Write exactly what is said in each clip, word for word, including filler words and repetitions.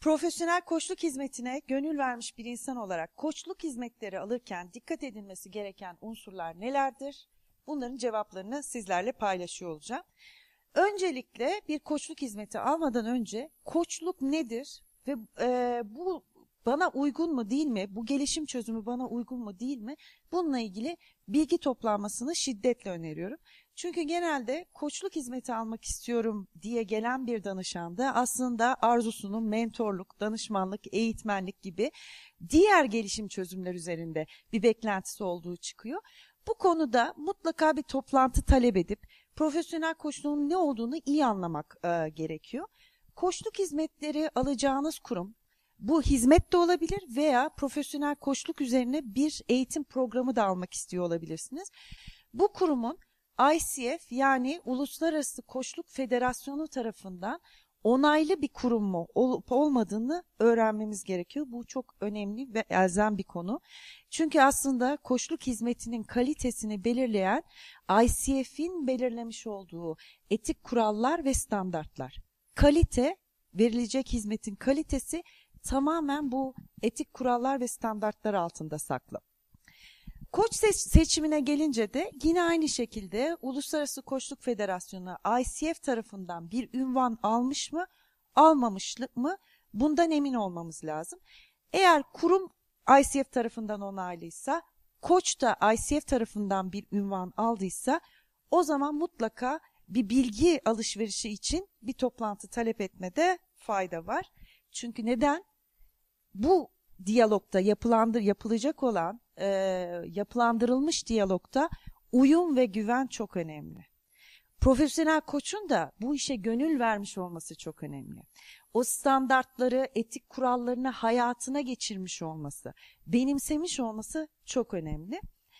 Profesyonel koçluk hizmetine gönül vermiş bir insan olarak koçluk hizmetleri alırken dikkat edilmesi gereken unsurlar nelerdir? Bunların cevaplarını sizlerle paylaşıyor olacağım. Öncelikle bir koçluk hizmeti almadan önce koçluk nedir ve e, bu bana uygun mu değil mi, bu gelişim çözümü bana uygun mu değil mi, bununla ilgili bilgi toplanmasını şiddetle öneriyorum. Çünkü genelde koçluk hizmeti almak istiyorum diye gelen bir danışanda aslında arzusunun mentorluk, danışmanlık, eğitmenlik gibi diğer gelişim çözümler üzerinde bir beklentisi olduğu çıkıyor. Bu konuda mutlaka bir toplantı talep edip profesyonel koçluğun ne olduğunu iyi anlamak e, gerekiyor. Koçluk hizmetleri alacağınız kurum, bu hizmet de olabilir veya profesyonel koçluk üzerine bir eğitim programı da almak istiyor olabilirsiniz. Bu kurumun I C F yani Uluslararası Koçluk Federasyonu tarafından onaylı bir kurum mu olup olmadığını öğrenmemiz gerekiyor. Bu çok önemli ve elzem bir konu. Çünkü aslında koçluk hizmetinin kalitesini belirleyen I C F'in belirlemiş olduğu etik kurallar ve standartlar. Kalite, verilecek hizmetin kalitesi tamamen bu etik kurallar ve standartlar altında saklı. Koç seçimine gelince de yine aynı şekilde Uluslararası Koçluk Federasyonu I C F tarafından bir ünvan almış mı, almamış mı bundan emin olmamız lazım. Eğer kurum I C F tarafından onaylıysa, koç da I C F tarafından bir ünvan aldıysa o zaman mutlaka bir bilgi alışverişi için bir toplantı talep etmede fayda var. Çünkü neden? Bu diyalogda yapılandır, yapılacak olan, e, yapılandırılmış diyalogda uyum ve güven çok önemli. Profesyonel koçun da bu işe gönül vermiş olması çok önemli. O standartları, etik kurallarını hayatına geçirmiş olması, benimsemiş olması çok önemli.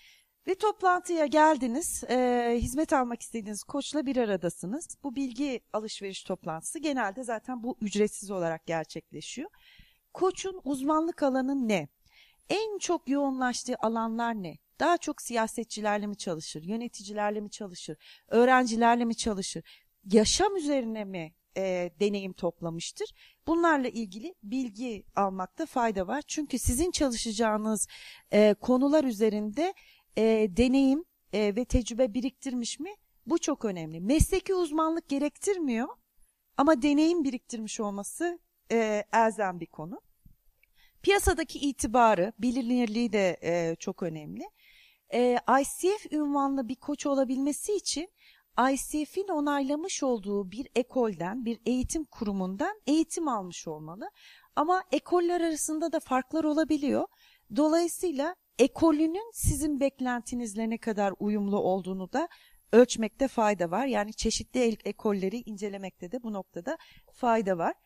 Ve toplantıya geldiniz, e, hizmet almak istediğiniz koçla bir aradasınız. Bu bilgi alışveriş toplantısı genelde zaten bu ücretsiz olarak gerçekleşiyor. Koçun uzmanlık alanı ne? En çok yoğunlaştığı alanlar ne? Daha çok siyasetçilerle mi çalışır, yöneticilerle mi çalışır, öğrencilerle mi çalışır, yaşam üzerine mi e, deneyim toplamıştır? Bunlarla ilgili bilgi almakta fayda var. Çünkü sizin çalışacağınız e, konular üzerinde e, deneyim e, ve tecrübe biriktirmiş mi? Bu çok önemli. Mesleki uzmanlık gerektirmiyor ama deneyim biriktirmiş olması e, elzem bir konu. Piyasadaki itibarı, bilinirliği de e, çok önemli. E, I C F ünvanlı bir koç olabilmesi için I C F'in onaylamış olduğu bir ekolden, bir eğitim kurumundan eğitim almış olmalı. Ama ekoller arasında da farklar olabiliyor. Dolayısıyla ekolünün sizin beklentinizle ne kadar uyumlu olduğunu da ölçmekte fayda var. Yani çeşitli ekolleri incelemekte de bu noktada fayda var.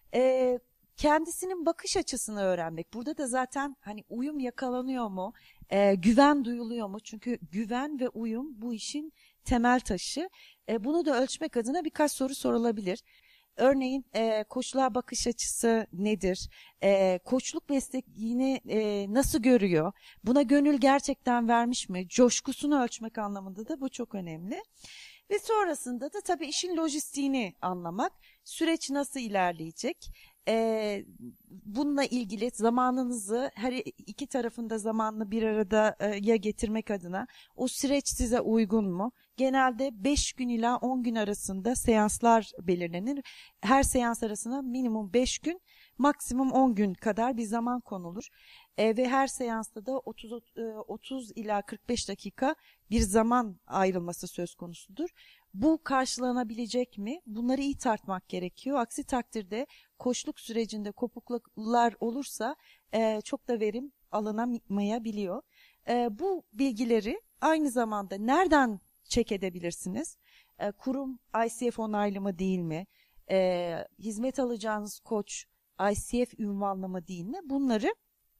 E, Kendisinin bakış açısını öğrenmek. Burada da zaten hani uyum yakalanıyor mu, e, güven duyuluyor mu? Çünkü güven ve uyum bu işin temel taşı. E, bunu da ölçmek adına birkaç soru sorulabilir. Örneğin e, koçluğa bakış açısı nedir? E, koçluk mesleğini e, nasıl görüyor? Buna gönül gerçekten vermiş mi? Coşkusunu ölçmek anlamında da bu çok önemli. Ve sonrasında da tabii işin lojistiğini anlamak. Süreç nasıl ilerleyecek? Ee, bununla ilgili zamanınızı her iki tarafında zamanını bir arada e, ya getirmek adına o süreç size uygun mu? Genelde beş gün ila on gün arasında seanslar belirlenir. Her seans arasına minimum beş gün, maksimum on gün kadar bir zaman konulur. E, ve her seansta da otuz, otuz ila kırk beş dakika bir zaman ayrılması söz konusudur. Bu karşılanabilecek mi? Bunları iyi tartmak gerekiyor. Aksi takdirde koçluk sürecinde kopukluklar olursa e, çok da verim alınamayabiliyor. E, bu bilgileri aynı zamanda nereden check edebilirsiniz? E, kurum I C F onaylı mı değil mi? E, hizmet alacağınız koç I C F ünvanlı mı değil mi? Bunları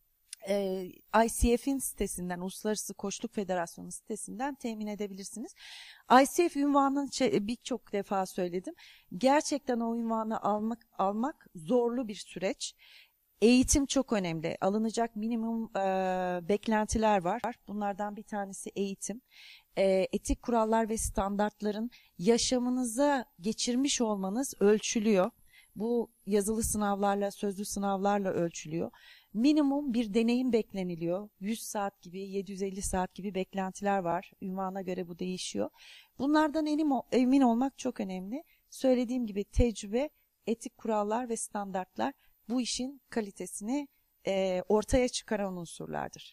e, I C F'in sitesinden, Uluslararası Koçluk Federasyonu sitesinden temin edebilirsiniz. I C F ünvanını birçok defa söyledim. Gerçekten o ünvanı almak almak zorlu bir süreç. Eğitim çok önemli. Alınacak minimum e, beklentiler var. Bunlardan bir tanesi eğitim. E, etik kurallar ve standartların yaşamınıza geçirmiş olmanız ölçülüyor. Bu yazılı sınavlarla, sözlü sınavlarla ölçülüyor. Minimum bir deneyim bekleniliyor. yüz saat gibi, yedi yüz elli saat gibi beklentiler var. Ünvana göre bu değişiyor. Bunlardan emin, emin olmak çok önemli. Söylediğim gibi tecrübe, etik kurallar ve standartlar bu işin kalitesini e, ortaya çıkaran unsurlardır.